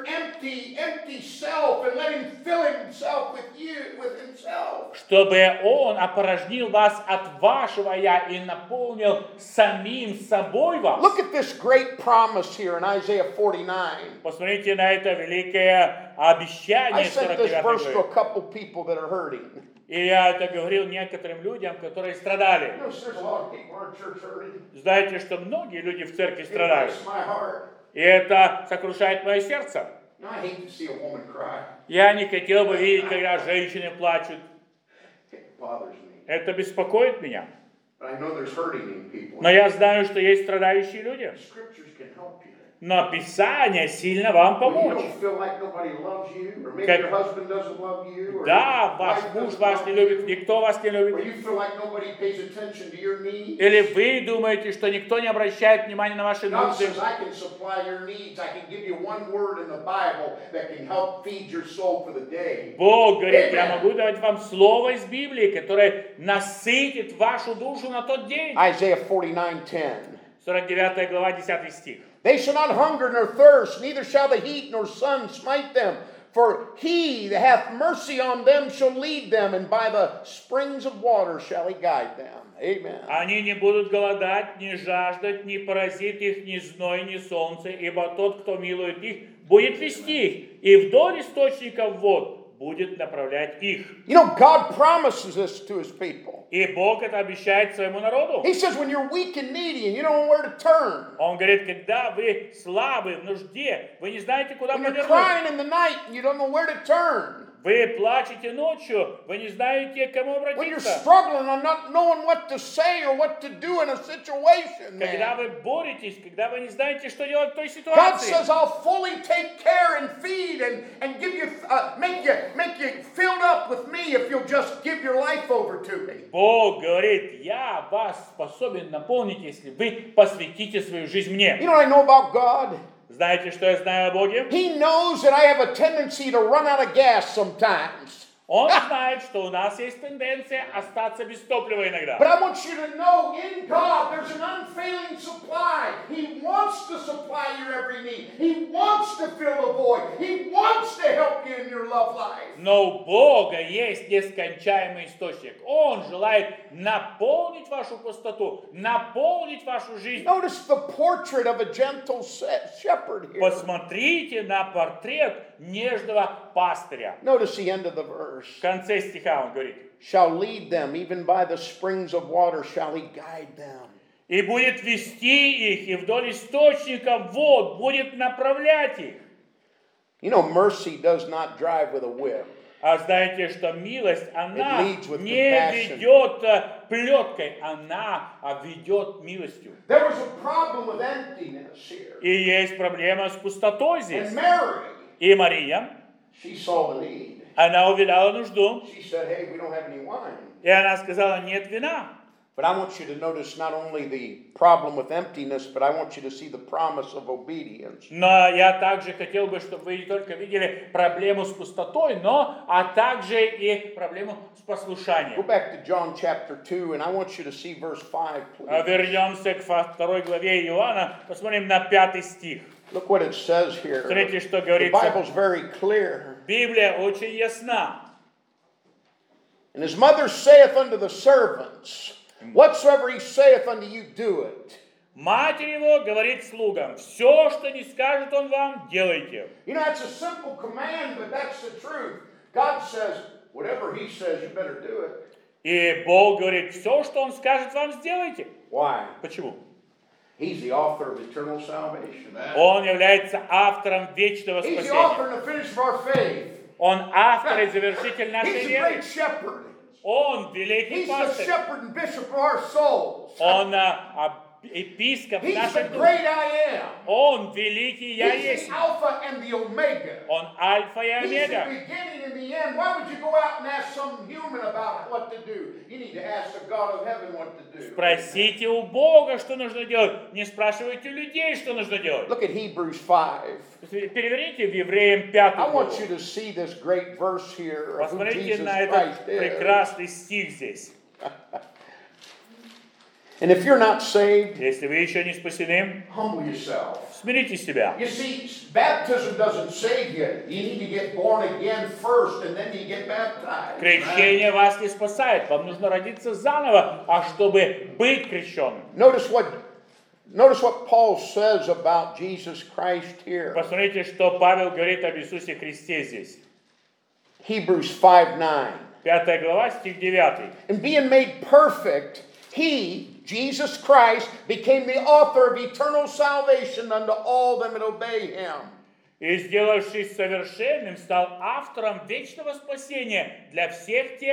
empty self and let Him fill Himself with you, with Himself. Чтобы Он опорожнил вас от вашего «я» и наполнил самим собой вас. Look at this great promise here in Isaiah 49. Посмотрите на это великое I обещание sent this 49 verse to главы. a couple people that are hurting. И я это говорил некоторым людям, которые страдали. You know, there's a lot of people in our church hurting. Знаете, что многие люди в церкви It страдают. breaks my heart. И это сокрушает мое сердце. You know, I hate to see a woman cry. Я не хотел бы видеть, когда женщины плачут. It bothers me. Это беспокоит меня. But I know there's hurting people. Но я знаю, что есть страдающие люди. Scriptures can help you. Но Писание сильно вам When you помочь. don't feel like nobody loves you, or maybe Как- your husband doesn't love you, or Да, your ваш wife муж doesn't вас love не you, любит, никто вас не or любит. you feel like nobody pays attention to your needs. Или вы думаете, что никто не обращает внимания на ваши God нужды. says, I can supply your needs. I can give you one word in the Bible that can help feed your soul for the day. Бог говорит, я Amen. могу давать вам слово из Библии, которое насытит вашу душу на тот день. Isaiah 49:10. 49 глава, 10 стих. They shall not hunger nor thirst, neither shall the heat nor sun smite them. For he that hath mercy on them shall lead them, and by the springs of water shall he guide them. Amen. Они не будут голодать, не жаждать, не поразит их ни зной, ни солнце, ибо тот, кто милует их, будет вести их, и вдоль источников вод будет направлять их. You know, God promises this to his people. И Бог это обещает своему народу. He says, when you're weak and needy and you don't know where to turn, Он говорит, когда вы слабы, в нужде, вы не знаете, куда when you're повернуть. crying in the night and you don't know where to turn, Вы плачете ночью, вы не знаете, к кому when you're обратиться. struggling on not knowing what to say or what to do in a situation, Когда man, вы боретесь, когда вы не знаете, что делать в той God ситуации. says, I'll fully take care and feed and give you, make you filled up with me if you'll just give your life over to me. Бог говорит, я вас способен наполнить, если вы посвятите свою жизнь мне. You know what I know about God? Знаете, что я знаю о Боге? He knows that I have a tendency to run out of gas sometimes. Он знает, что у нас есть тенденция остаться без топлива But иногда. I want you to know in God there's an unfailing supply. He wants to supply your every need. He wants to fill the void. He wants to help you in your love life. Но у Бога есть нескончаемый источник. Он желает наполнить вашу пустоту, наполнить вашу жизнь. Notice the portrait of a gentle shepherd here. Посмотрите на портрет нежного пастыря. Notice the end of the verse. В конце стиха он говорит, Shall lead them, even by the springs of water shall he guide them. и будет вести их, и вдоль источников вод будет направлять их. You know, mercy does not drive with a whip. А знаете, что милость, она leads with не compassion. ведет плеткой, она ведет милостью. There was a problem with emptiness here. И есть проблема с пустотой здесь. And Mary, И Мария, she saw the need. она увидала нужду, She said, hey, we don't have any wine. и она сказала, нет вина. But I want you to notice not only the problem with emptiness, but I want you to see the promise of obedience. Но я также хотел бы, чтобы вы не только видели проблему с пустотой, но также и проблему с Go послушанием. back to John chapter 2, and I want you to see verse 5, please. Вернемся к 2 главе Иоанна, посмотрим на 5 стих. Look what it says here. Смотрите, что The говорится. Bible's very clear. Библия очень ясна. And his mother saith unto the servants, whatsoever he saith unto you, do it. Матерь его говорит слугам, все, что не скажет он вам, делайте. You know, that's a simple command, but that's the truth. God says, whatever he says, you better do it. И Бог говорит, все, что он скажет вам, сделайте. Why? Почему? He's the author of eternal salvation. Он является автором вечного He's the спасения. author and the finisher of our faith. Он автор и завершитель нашей He's the веры. great shepherd. Он великий He's the пастырь. shepherd and bishop of our souls. Он епископ He's the наших душ. great I am. Он великий Я He's есть. the Alpha and the Omega. Он альфа и He's the омега. beginning and the end. Why would you go out and ask some human about what to do? You need to ask the God of heaven what to do. Спросите у Бога, что нужно делать. Не спрашивайте у людей, что нужно делать. Look at Hebrews 5. Переверните в Евреям 5 I want главу. you to see this great verse here of who Посмотрите Jesus на Christ этот is. прекрасный стих здесь. And if you're not saved, Если вы еще не спасены, humble yourself. смирите себя. You see, baptism doesn't save you. You need to get born again first, and then you get baptized. Крещение вас не спасает. Вам нужно родиться заново, чтобы быть крещенным. Notice what Paul says about Jesus Christ here. Посмотрите, что Павел говорит об Иисусе Христе здесь. Hebrews 5:9. 5 глава, стих 9. And being made perfect, he, Jesus Christ, became the author of eternal salvation unto all them that obey him. И, сделавшись совершенным, стал автором вечного спасения для всех тех,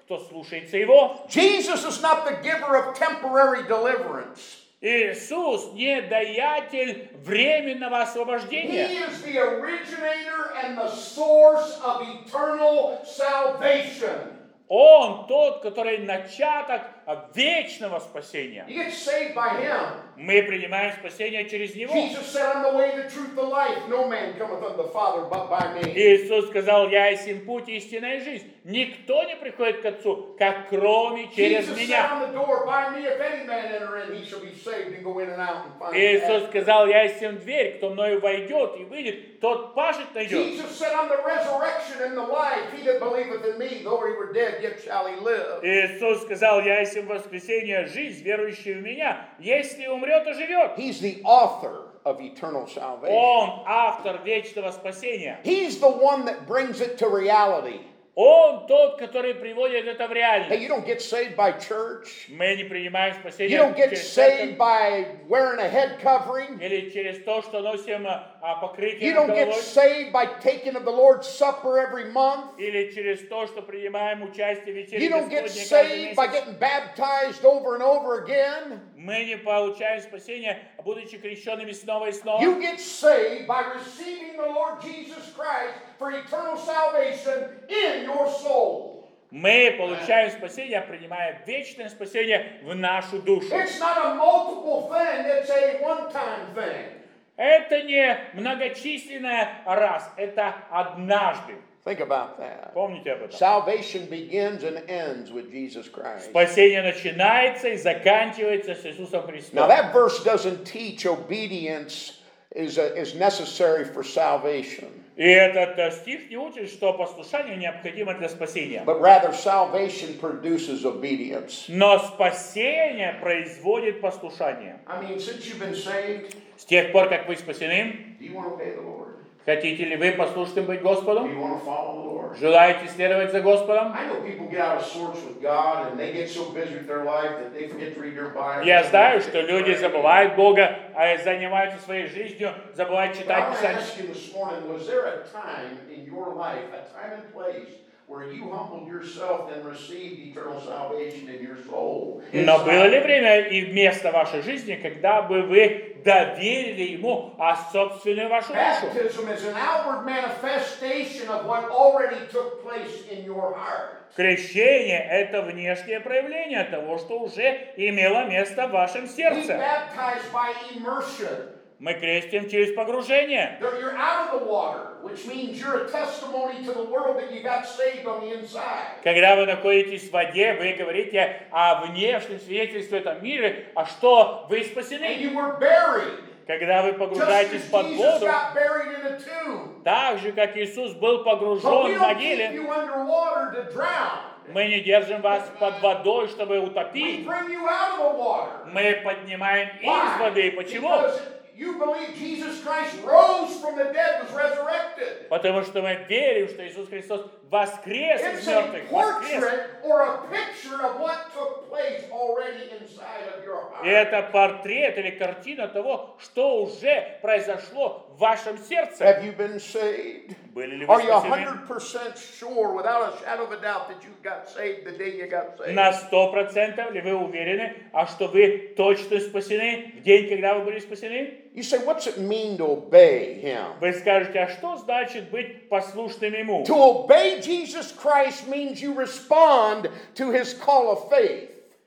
кто слушается его. Jesus is not the giver of temporary deliverance. Иисус не даятель временного He освобождения. is the originator and the source of eternal salvation. Он тот, который начаток вечного спасения. You get saved by Him. Мы принимаем спасение через Него. Jesus said, I'm the way, the truth, the life. No man cometh unto the Father but by me. Иисус сказал, я есть путь, истина и жизнь. Никто не приходит к Отцу, как кроме через Jesus said меня. on the door, by me, if any man enter in, he shall be saved and go in and out and find Иисус pasture. сказал, я есть дверь, кто мною войдет и выйдет, тот пашет найдет. Jesus said, I'm the resurrection and the life. He that believeth in me, though he were dead, yet shall he live. Иисус сказал, я есть воскресение, жизнь, верующий в меня, если умрет, оживет. He's the author of eternal salvation. Он автор вечного спасения. He's the one that brings it to reality. Он тот, который приводит это в Hey, реальность. you don't get saved by church. Мы не принимаем You спасение don't get через saved церковь by wearing a head covering. или через то, что носим покрытие You над don't get головой, saved by taking of the Lord's Supper every month. или через то, что принимаем участие в вечере You don't get Господней каждый saved by месяц. getting baptized over and over again. Мы не получаем спасение, будучи крещенными снова и снова. You get saved by receiving the Lord Jesus Christ for eternal salvation in your soul. Мы получаем спасение, принимая вечное спасение в нашу душу. It's not a multiple thing, it's a one-time thing. Это не многочисленное раз, это однажды. Think about that. Помните об этом. Salvation begins and ends with Jesus Christ. Спасение начинается и заканчивается с Иисусом Now Христом. that verse doesn't teach obedience is necessary for salvation, И этот стих не учит, что послушание необходимо для спасения. but rather salvation produces obedience. Но спасение производит послушание. I mean, since you've been saved, С тех пор, как вы спасены, do you want to obey the Lord? хотите ли вы послушным быть Do Господу? you want to follow the Lord? Желаете следовать за Господом? I know people get out of sorts with God and they get so busy with their life that they forget to read their Bible. Я знаю, что люди забывают Бога, занимаются своей жизнью, забывают But I читать want to Писание. ask you this morning, was there a time in your life, a time and place, where you humbled yourself and received eternal salvation in your soul? Но было ли время и место в вашей жизни, когда бы вы доверили Ему собственную вашу душу? Baptism is an outward manifestation of what already took place in your heart. Крещение – это внешнее проявление того, что уже имело место в вашем We сердце. baptize by immersion. Мы крестим через погружение. You're out of the water, which means you're a testimony to the world that you got saved on the inside. Когда вы находитесь в воде, вы говорите о внешнем свидетельстве в этом мире, а что вы And спасены. you were buried. Когда вы Just погружаетесь as под Jesus воду, got buried in a tomb. так же, как Иисус был But погружен we в don't keep могиле, you underwater to drown. мы не держим вас под водой, чтобы We утопить. bring you out of the water. Мы поднимаем из Why? воды. Почему? Because you believe Jesus Christ rose from the dead, was resurrected. Потому что мы верим, что Иисус Христос воскрес из It's a мертвых. Воскрес. portrait or a picture of what took place already inside of your И heart. это портрет или картина того, что уже произошло в вашем сердце. Have you been saved? Были ли вы Are you спасены? 100% sure, without a shadow of a doubt, that you got saved the day you got saved? На 100% ли вы уверены, что вы точно спасены в день, когда вы были спасены? You say, what's it mean to obey Him? Вы скажете, а что значит быть послушным Ему? To obey Jesus Christ means you respond to His call of faith.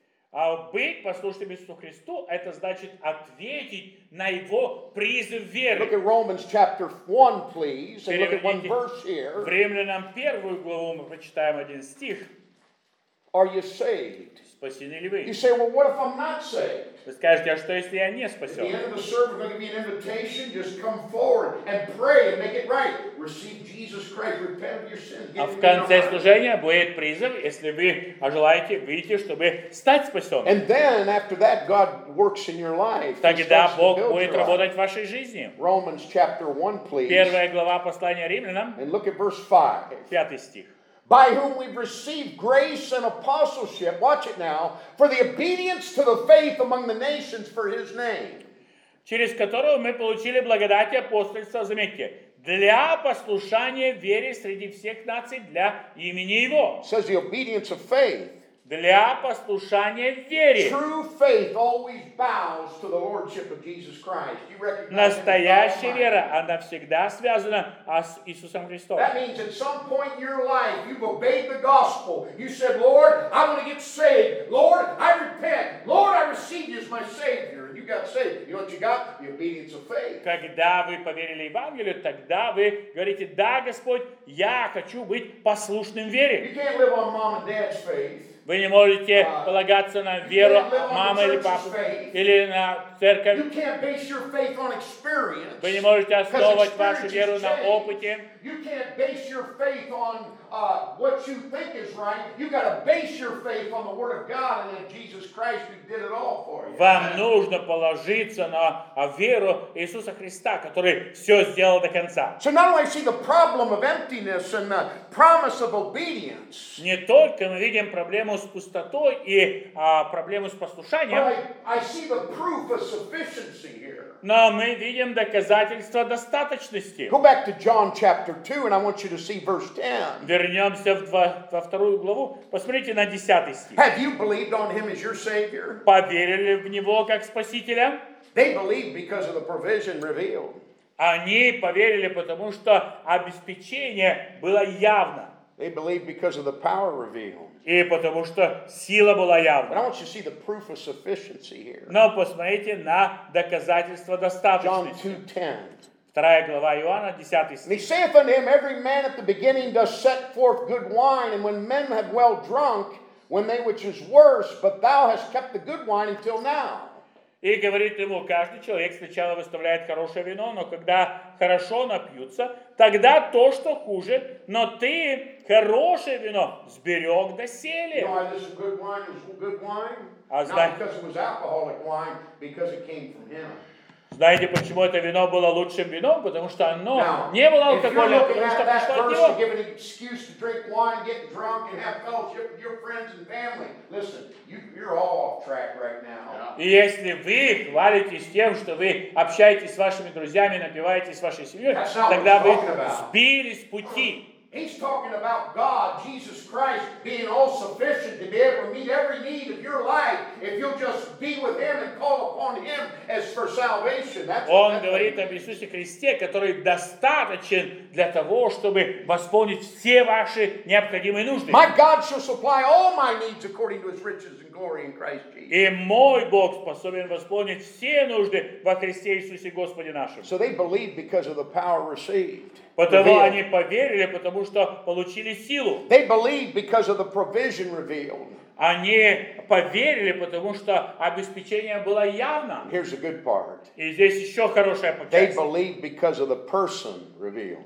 А быть послушным Иисусу Христу, это значит ответить на Его призыв Look веры. at Romans chapter 1, please, and look at one Переведите verse here. в Римлянам 1 главу, мы прочитаем один стих. Are you saved? Спасены ли You вы? say, well, what if I'm not saved? Вы скажете, а что если я не At the спасен? end of the service, going to be an invitation. Just come forward and pray and make it right. Receive Jesus Christ. Repent of your sins. А Get в Him in your конце heart. служения будет призыв, если вы желаете выйти, чтобы стать спасенным. And then after that, God works in your life. He Тогда starts to Бог build будет your life. работать в вашей жизни. Romans chapter 1, please. 1 глава послания Римлянам, And look at verse 5. 5 стих. By whom we've received grace and apostleship, watch it now, for the obedience to the faith among the nations for His name. Через которого мы получили благодать и апостольство, заметьте, для послушания вере среди всех наций для имени Его. It says the obedience of faith. Для послушания вере. True faith always bows to the lordship of Jesus Christ. You recognize him as God Настоящая Almighty. вера, она всегда связана с Иисусом Христом. That means at some point in your life you've obeyed the gospel. You said, Lord, I want to get saved. Lord, I repent. Lord, I receive you as my Savior. And you got saved. You know what you got? The obedience of faith. Когда вы поверили Евангелию, тогда вы говорите: да, Господь, я хочу быть послушным вере. You can't live on mom and dad's faith. Вы не можете полагаться на веру мамы или папы, или на церковь. You can't base your faith on experience. Вы не можете основывать вашу Because веру на experience опыте. You can't base your faith on what you think is right. You got to base your faith on the Word of God and in Jesus Christ who did it all for you. Вам нужно положиться на веру Иисуса Христа, который все сделал до конца. So not only I see the problem of emptiness and the promise of obedience, Не только мы видим проблему с пустотой и проблему с but послушанием, I see the proof of sufficiency here. но мы видим доказательства достаточности. Go back to John chapter 2 and I want you to see verse 10. Вернемся во вторую главу. Посмотрите на 10 стих. Have you believed on him as your Savior? Поверили в Него как Спасителя? They believed because of the provision revealed. Они поверили, потому что обеспечение было явно. They believed because of the power revealed. И потому что сила была But I явна. want you to see the proof of sufficiency here. Но посмотрите на доказательства John достаточности. 2:10. 2 глава Иоанна, 10 And he стих. saith unto him, Every man at the beginning does set forth good wine, and when men have well drunk, when they which is worse, but thou hast kept the good wine until now. И говорит ему: каждый человек сначала выставляет хорошее вино, но когда хорошо напьются, тогда то, что хуже, но ты хорошее вино сберег You доселе. know why this is good wine? It was good wine? А Not because it was alcoholic wine, because it came from him. Знаете, почему это вино было лучшим вином? Потому что оно Now, не было if you're алкоголем, looking потому at что that пришло от verse to него. give an excuse to drink wine, get drunk, and have fellowship with your friends and family, listen, you're all off track right now. И если вы хвалитесь тем, что вы общаетесь с вашими друзьями, напиваетесь с вашей семьей, That's not what тогда he's вы talking about. сбились с пути. He's talking about God, Jesus Christ, being all-sufficient to be able to meet every need of your life if you'll just be with Him and call upon Him as for salvation. That's Он what говорит об Иисусе Христе, который достаточен для того, чтобы восполнить все ваши необходимые нужды. My God shall supply all my needs according to His riches and glory in Christ Jesus. И мой Бог способен восполнить все нужды во Христе Иисусе Господе нашем. So they believed because of the power received. Потому revealed. они поверили, потому что получили силу. They believed because of the provision revealed. Они поверили, потому что обеспечение было явно. Here's the good part. И здесь еще хорошая They часть. believed because of the person revealed.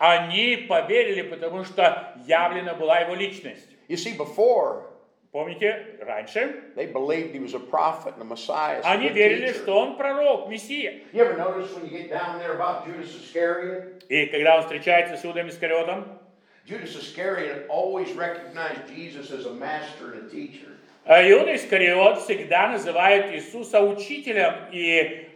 Они поверили, потому что явлена была его личность. You see, before, Помните, раньше they believed he was a prophet and a Messiah. a они good верили, teacher. что он пророк, Мессия. You ever notice when you get down there about Judas Iscariot? И когда он встречается с Иудой Искариотом, Judas Iscariot always recognized Jesus as a master and a teacher. Иуда Искариот всегда называет Иисуса учителем и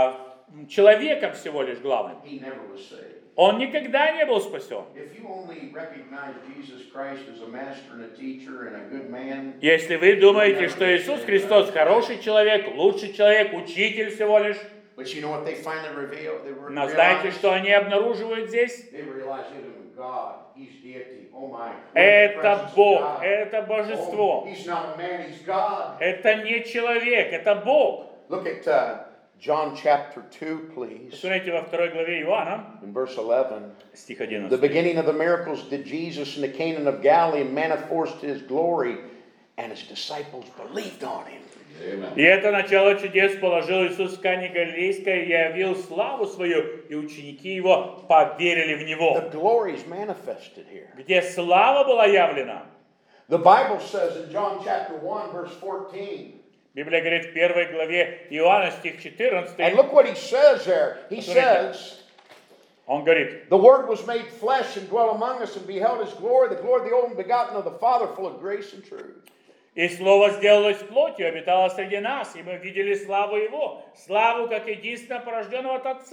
человеком всего лишь главным. He never was saved. Он никогда не был спасен. If you only recognize Jesus Christ as a master and a teacher and a good man, Если вы думаете, что Иисус Христос хороший человек, лучший человек, учитель всего лишь, but you know what they finally revealed? но знаете, что они обнаруживают здесь? They realized it was God. He's deity. Oh my. Это Бог, это Божество. Oh, he's not a man, he's God. Это не человек, это Бог. Look at John chapter 2, please, Посмотрите во 2 главе Иоанна, in verse 11. стих The 11. beginning of the miracles did Jesus in the Canaan of Galilee and manifested his glory, and his disciples believed on him. И это начало чудес положил Иисус в Кане Галилейской и явил славу свою, и ученики его поверили в The Него. glory is manifested here. Где слава была явлена. The Bible says in John chapter 1, verse 14, Библия говорит в 1 главе Иоанна, стих 14, and look what he says there. He says, он говорит: the Word was made flesh and dwelt among us and beheld his glory, the glory of the only begotten of the Father, full of grace and truth. «И Слово сделалось плотью, обитало среди нас, и мы видели славу Его, славу, как единственно порожденного от Отца,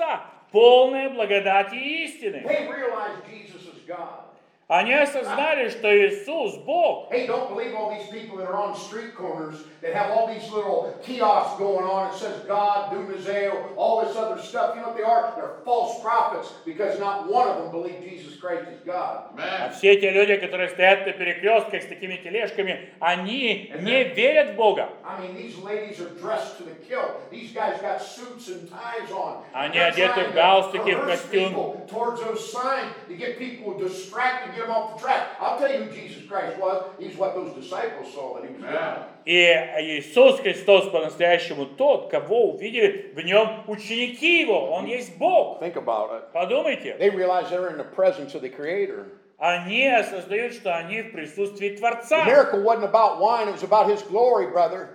полная благодати и истины. They realized Jesus is God. Они осознали, что Иисус Бог. Hey, don't believe all these people that are on street corners that have all these little kiosks going on. It says God, Dumaseo, all this other stuff. You know what they are? They're false prophets because not one of them believe Jesus Christ is God. А все те люди, которые стоят на перекрестках с такими тележками, они не верят в Бога. I mean, these ladies are dressed to the kill. These guys got suits and ties on. Они They're одеты trying в to галстуки, в coerce костюм. people towards those signs to get people distracted, get them off the track. I'll tell you who Jesus Christ was. He's what those disciples saw that he was God. И Иисус Христос по-настоящему тот, кого увидели в нем ученики его. Он есть Бог. Think about it. Подумайте. They realize they're in the presence of the Creator. Они осознают, что они в присутствии The Творца. miracle wasn't about wine, it was about His glory, brother.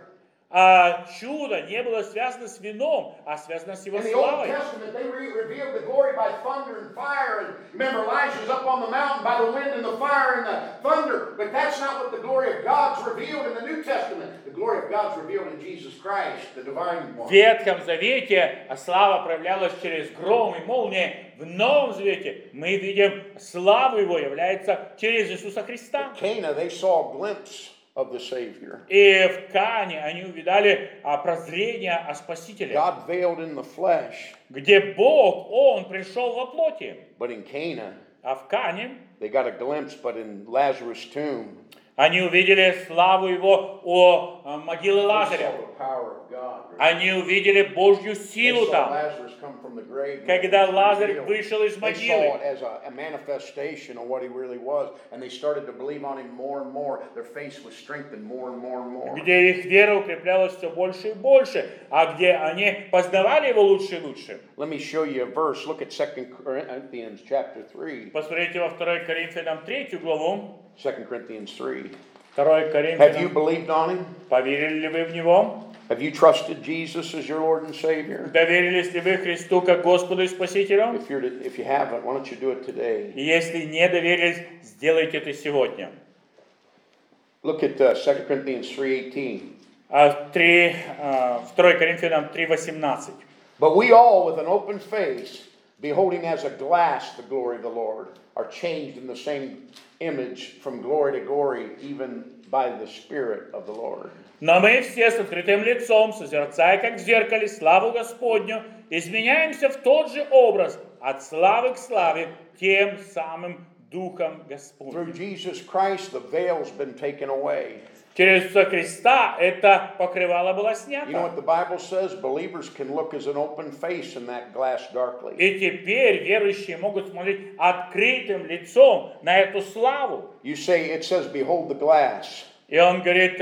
А чудо не было связано с вином, а связано с его In the Old славой. Testament, they revealed the glory by thunder and fire. And remember, Elijah's up on the mountain by the wind and the fire and the thunder. But that's not what the glory of God's revealed in the New Testament. The glory of God's revealed in Jesus Christ, the divine one. В Ветхом Завете слава проявлялась через гром и молнии. В Новом Завете мы видим славу его является через Иисуса Христа. At Cana, they saw a glimpse of the Savior. И в Кане они увидали прозрение о Спасителе, God veiled in the flesh. где Бог, Он пришел во плоти. But in Cana, А в Кане they got a glimpse, but in Lazarus' tomb, они увидели славу его о могиле they saw Лазаря. the power of God. Они увидели Божью They силу saw там, Lazarus come from the grave. когда Лазарь Revealed. вышел из They saw могилы. it as a manifestation of what he really was, and they started to believe on him more and more. Their faith was strengthened more and more and more. Где их вера укреплялась все больше и больше, а где они познавали его лучше и лучше. Let me show you a verse. Look at 2 Corinthians chapter 3. Посмотрите во 2 Коринфянам 3 главу. 2 Corinthians 3. 2 Have you Коринфянам. believed on him? Поверили ли вы в него? Have you trusted Jesus as your Lord and Savior? Доверились ли вы Христу как Господу и Спасителю? If you haven't, why don't you do it today? И если не доверились, сделайте это сегодня. Look at 2 Corinthians 3:18. 2 Коринфянам 3:18. But we all, with an open face, beholding as a glass the glory of the Lord, are changed in the same image from glory to glory, even by the Spirit of the Lord. Но мы все с открытым лицом, созерцая как в зеркале славу Господню, изменяемся в тот же образ, от славы к славе, тем самым Духом Господним. Through Jesus Christ, the veil's been taken away. Через Иисуса Христа это покрывало было You know what снято. the Bible says? Believers can look as an open face in that glass darkly. И теперь верующие могут смотреть открытым лицом на эту славу. You say, it says, behold the glass. И он говорит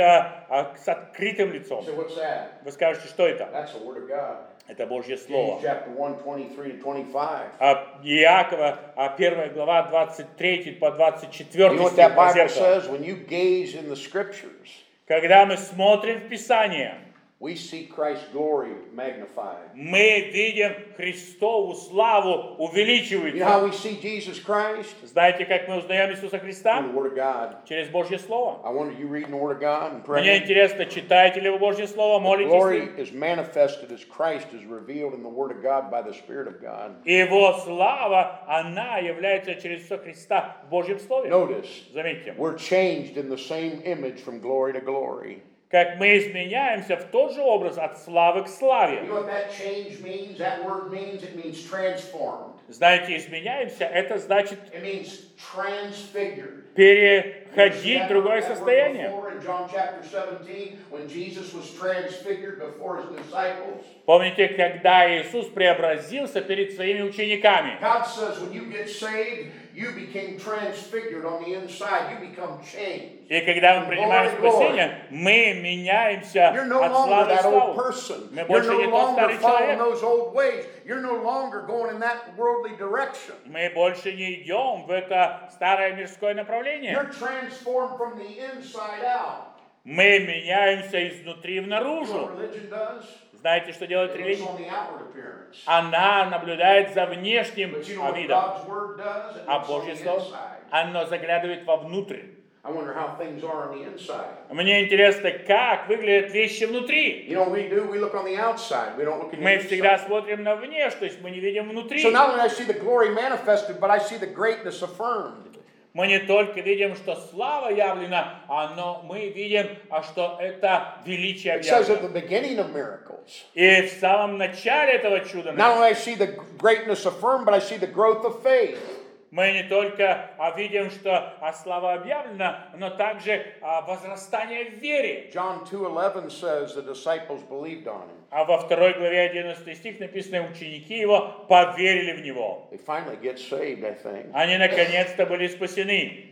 с открытым лицом. So what's that? Вы скажете, что это? That's the Word of God. Это Божье James Слово. chapter 1, 23 to 25. Иакова, 1 глава, 23 по 24 You know what стих that про Bible зеркало. says? When you gaze in the Scriptures, Когда мы смотрим в Писание, we see Christ's glory magnified. мы видим Христову славу You know how увеличивается. we see Jesus Christ? Знаете, как мы узнаем Иисуса Through Христа? the Word of God. Через Божье Слово. I wonder, you reading the Word of God and Мне praying? интересно, читаете ли вы Божье Слово, молитесь Glory ли? is manifested as Christ is revealed in the Word of God by the Spirit of God. И Его слава, она является через Иисуса Христа в Божьем Слове. Notice, Заметьте, we're changed in the same image from glory to glory. как мы изменяемся в тот же образ от славы к You славе. know what that change means? That word means, it means transformed. Знаете, изменяемся, это значит It means transfigured. переходить в другое состояние. In John chapter 17, when Jesus was transfigured before his disciples, Помните, когда Иисус преобразился перед своими учениками? God says when you get saved, you became transfigured on the inside. You become changed. И когда мы принимаем спасение, мы меняемся You're no от longer славы к that old славу. person. Мы You're больше no не тот longer старый following человек. those old ways. You're no longer going in that worldly direction. Мы больше не идем в это старое мирское направление. You're transformed from the inside out. Мы меняемся изнутри You know what наружу. religion does? Знаете, что делает It looks религия? on the outward appearance. Она наблюдает за внешним But you know what видом, God's word does? It а looks on Божье the Слово, inside. оно заглядывает вовнутрь. I wonder how things are on the inside. Мне интересно, как выглядят вещи внутри. You know what we do? We look on the outside. We don't look at the Мы всегда inside. смотрим на внешность, мы не видим внутри. So not only I see the glory manifested, but I see the greatness affirmed. Мы не только видим, что слава явлена, но мы видим, что это величие It says at объявлено. the beginning of miracles. И в самом начале этого чуда Not only I see the greatness affirmed, but I see the growth of faith. мы не только видим, что слава объявлена, но также возрастание в вере. John 2:11 says the disciples believed on him. А во 2 главе 11 стих написано, ученики его поверили в него. They finally get saved, I think. Они наконец-то были спасены.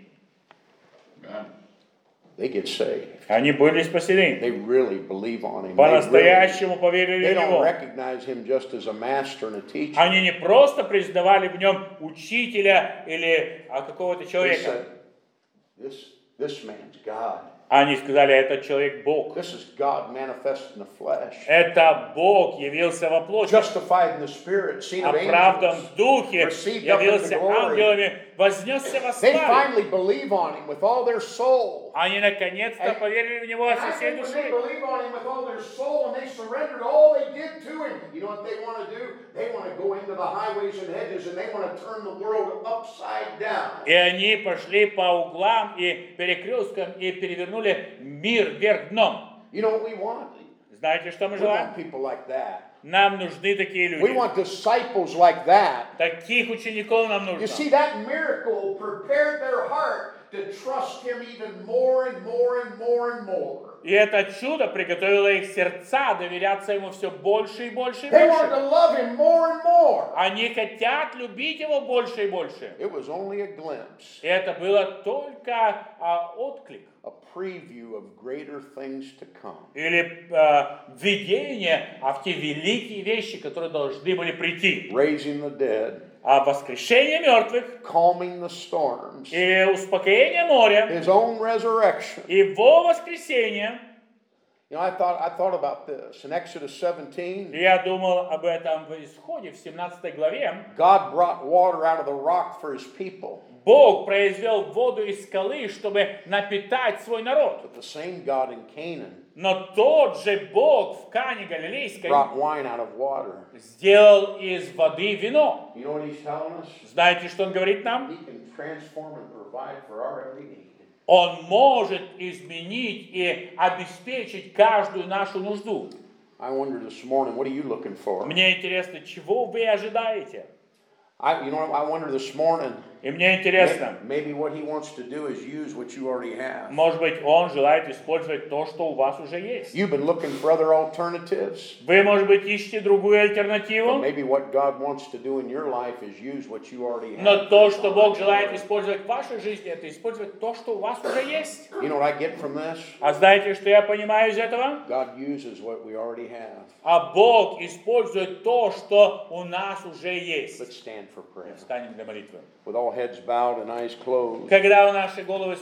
They get saved. Они были спасены. They really believe on him. По-настоящему поверили They в don't него. recognize him just as a master and a teacher. Они не просто признавали в нем учителя или какого-то They человека. said, this man's God. Они сказали, это человек Бог. This is God manifest in the flesh. Это Бог явился во плоти. Justified in the spirit, seen of Оправдан angels. в духе, received up явился into glory. ангелами, вознесся во They славе. finally believe on him with all their soul. Они наконец-то поверили в него And со I всей think when they душой. believe on him with all their soul and they surrendered all they did to him, you know what they want to do? They want to go into the highways and hedges and they want to turn the world upside down. И они пошли по углам и перекресткам и перевернули мир вверх дном. You know what we want? Знаете, что мы We желаем? want people like that. Нам нужны такие We люди. want disciples like that. Таких учеников нам You нужно. see, that miracle prepared their heart to trust him even more and more and more and more. И это чудо приготовило их сердца доверяться ему все больше и больше и They wanted больше. to love him more and more. Они хотят любить его больше и больше. It was only a glimpse, И это было только отклик a preview of greater things to come. или введение в те великие вещи, которые должны были прийти. Raising the dead, Воскрешение мертвых, calming the storms, и успокоение моря, his own resurrection. его воскресение. You know, I thought about this. In Exodus 17, Я думал об этом в Исходе, в 17 главе. God brought water out of the rock for his people. Бог произвел воду из скалы, чтобы напитать свой народ. But the same God in Canaan Но тот же Бог в Кане Галилейской brought wine out of water. сделал из воды вино. You know what he's telling us? Знаете, что он говорит нам? He can transform and provide for our every need. Он может изменить и обеспечить каждую нашу нужду. I wonder this morning, what are you looking for? Мне интересно, чего вы ожидаете? You know what I wonder this morning? И мне интересно, Maybe what he wants to do is use what you already have. может быть, он желает использовать то, что у вас уже есть. You've been looking for other alternatives. Вы, может быть, ищете другую But альтернативу, maybe what God wants to do in your life is use what you already have. но то, что Бог желает использовать в вашей жизни, это использовать то, что у вас уже есть. You know what I get from this? А знаете, что я понимаю из этого? God uses what we already have. А Бог использует то, что у нас уже есть. Let's stand for prayer. Встанем для молитвы. With all heads bowed and eyes closed. Когда у нашей головы